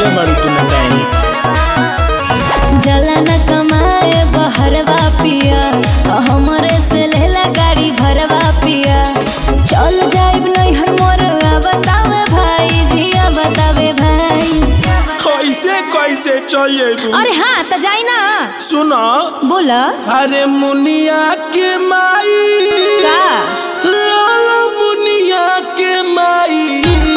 देखले बारू तू ना टाइम जला न कमाए बहरवा पिया हमरे से लेला गाड़ी भरवा पिया चल जाइब नहीं हर मोर बतावे भाई जिया बतावे भाई कैसे कैसे चलिए अरे हाँ तो जाई ना सुना बोला अरे मुनिया के माई का लाला मुनिया के माई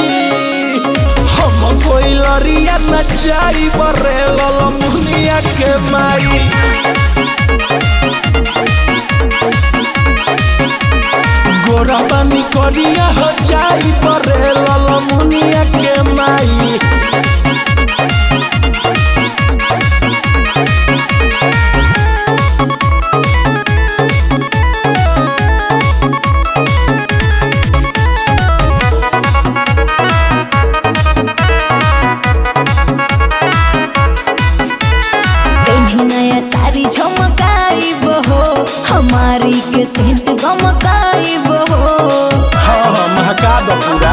हम कोई लरिया नचाई बरे लाला मुनिया के माई गोरा पानी करिया हो जाई बरे लाला मुनिया के माई नया सारी झमकाई बहो हमारी के सेंट गमकाई बहो हाँ हाँ महका दो पूरा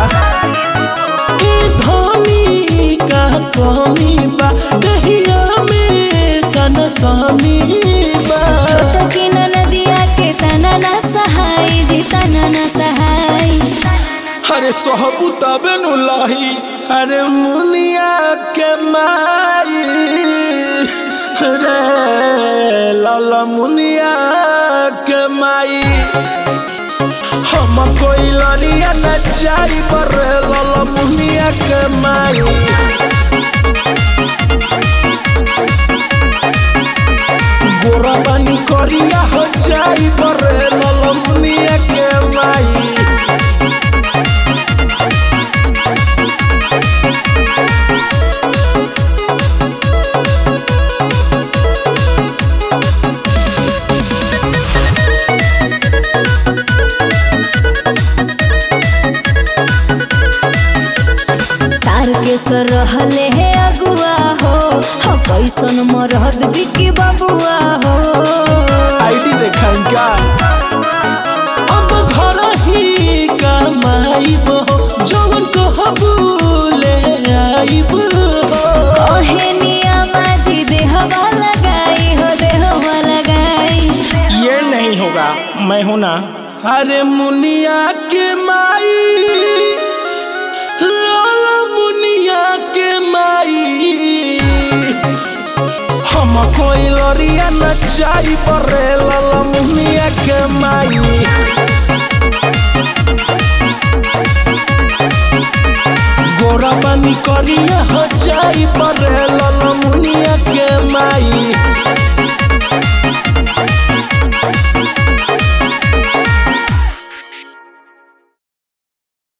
धनी का कमी बा दहिया में सन समी बा छोटो की नदिया के तना ना सहाय जी तना ना सहाय अरे सहबू तबे नु लही अरे मुनिया के माई रे लाला मुनिया के माई हम कोई लरिया नचाई पर लाला मुनिया के माई गोरा बानी करिया हो जाई पर लाला मुनिया के माई के सर रहले है अगुआ हो कैसन मरहद बिकी बबुआ हो आईडी देखाई का अब घर ही कमाईबो जवन कहबूले आईबो कहे निया माजी देहवा लगाई हो देहवा लगाई ये नहीं होगा मैं हूं ना अरे मुनिया के माई लाला मुनिया के माई हम कोई लरिया नचाई परे लाला मुनिया के माई गोरा बानी करिया हो जाई पर